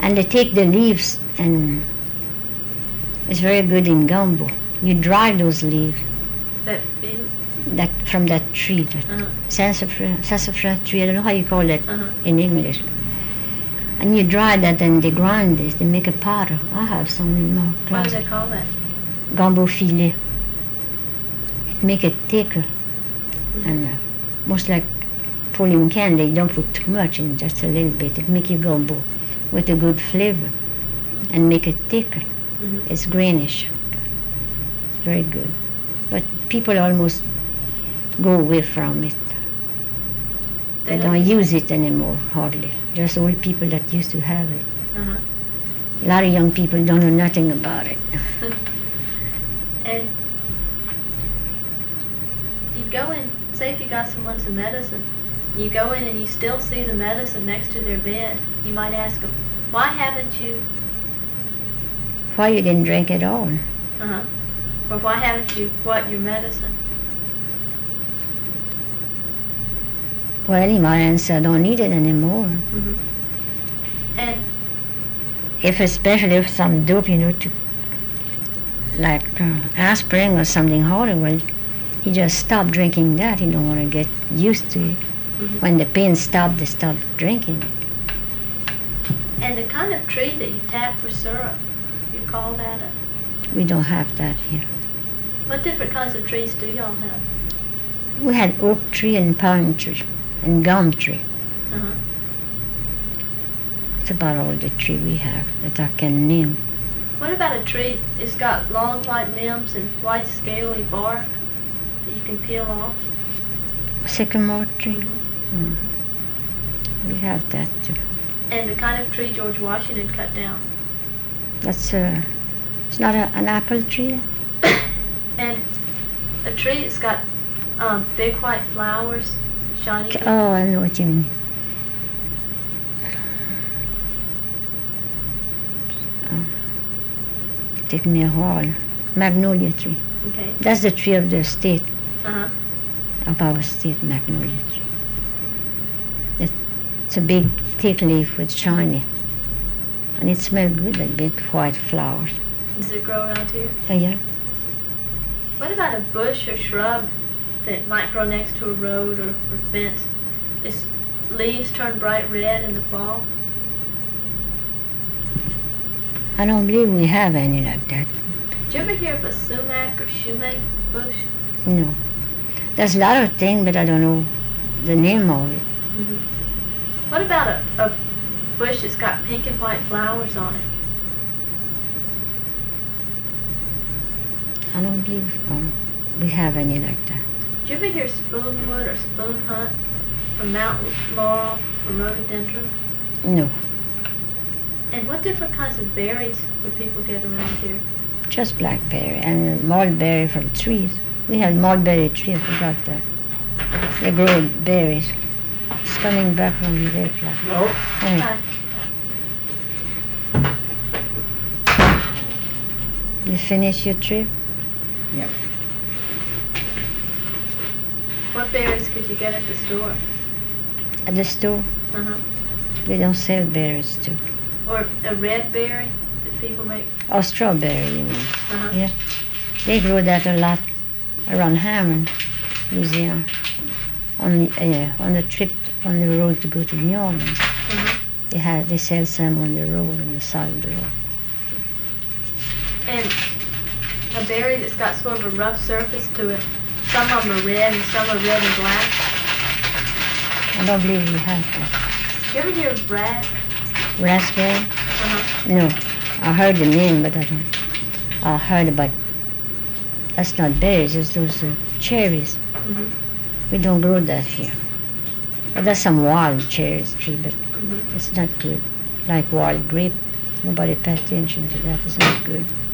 And they take the leaves, and it's very good in gumbo. You dry those leaves that from that tree, that sassafras tree. I don't know how you call it in English. And you dry that, and they grind it. They make a powder. I have some in my closet. What do they call that? Gumbo filet. It make it thicker, and most like pulling candy. You don't put too much in, just a little bit. It make your gumbo with a good flavor, and make it thicker. It's greenish. It's very good, but people almost go away from it. They don't use it anymore, hardly. Just old people that used to have it. A lot of young people don't know nothing about it. And you go in, say if you got someone some medicine, you go in and you still see the medicine next to their bed, you might ask them, why haven't you... Why you didn't drink it all? Or why haven't you what your medicine? Well, he might answer, I don't need it anymore. And especially if some dope, to like aspirin or something harder, well, he just stopped drinking that. He don't want to get used to it. When the pain stopped, they stopped drinking it. And the kind of tree that you tap for syrup, you call that a... We don't have that here. What different kinds of trees do y'all have? We had oak tree and pine tree and gum tree. That's about all the tree we have that I can name. What about a tree that's got long white limbs and white scaly bark that you can peel off? Sycamore tree? We have that too. And the kind of tree George Washington cut down? That's it's not an apple tree? And a tree that's got big white flowers, shiny. Oh, I know what you mean. Take me a while. Magnolia tree. Okay. That's the tree of the state. Of our state, magnolia tree. It's a big, thick leaf with shiny. And it smells good, that big white flowers. Does it grow around here? Yeah. What about a bush or shrub that might grow next to a road or fence? Its leaves turn bright red in the fall? I don't believe we have any like that. Did you ever hear of a sumac or shumake bush? No. There's a lot of things, but I don't know the name of it. What about a bush that's got pink and white flowers on it? I don't believe we have any like that. Did you ever hear spoonwood or spoon hunt from Mount Laurel or rhododendron? No. And what different kinds of berries would people get around here? Just blackberry and mulberry from trees. We have mulberry tree, I forgot that. They grow berries. It's coming back from the very flat. No. Hi. You finish your trip? Yep. What berries could you get at the store? At the store? They don't sell berries too. Or a red berry that people make? Oh, strawberry, you mean? Yeah. They grow that a lot around Hammond, Louisiana. On the trip, on the road to go to New Orleans. They sell some on the road, on the side of the road. And a berry that's got sort of a rough surface to it. Some of them are red and some are red and black. I don't believe we have that. You ever hear of Raspberry? No. I heard the name, but I don't. I heard about, that's not berries, it's those cherries. We don't grow that here. But there's some wild cherries tree, but it's not good. Like wild grape. Nobody pays attention to that. It's not good.